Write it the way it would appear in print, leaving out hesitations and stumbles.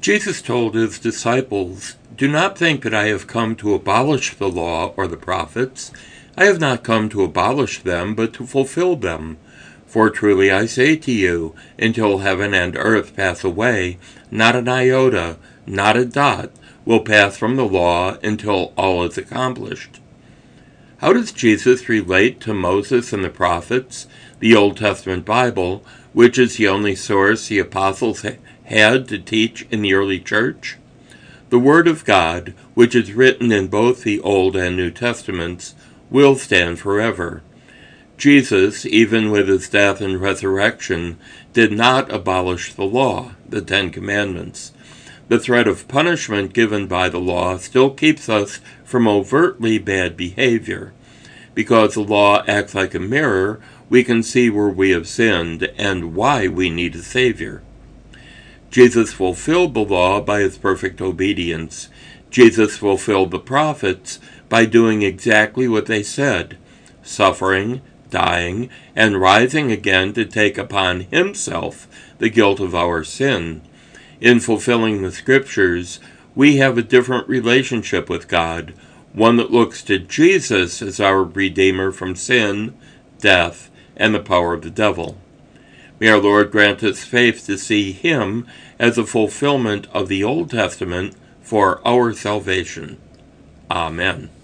Jesus told his disciples, "Do not think that I have come to abolish the law or the prophets. I have not come to abolish them, but to fulfill them. For truly I say to you, until heaven and earth pass away, not an iota, not a dot, will pass from the law until all is accomplished." How does Jesus relate to Moses and the prophets, the Old Testament Bible, which is the only source the apostles had to teach in the early church? The Word of God, which is written in both the Old and New Testaments, will stand forever. Jesus, even with his death and resurrection, did not abolish the law, the Ten Commandments. The threat of punishment given by the law still keeps us from overtly bad behavior. Because the law acts like a mirror, we can see where we have sinned and why we need a Savior. Jesus fulfilled the law by his perfect obedience. Jesus fulfilled the prophets by doing exactly what they said, suffering, dying, and rising again to take upon himself the guilt of our sin. In fulfilling the Scriptures, we have a different relationship with God, one that looks to Jesus as our Redeemer from sin, death, and the power of the devil. May our Lord grant us faith to see him as a fulfillment of the Old Testament for our salvation. Amen.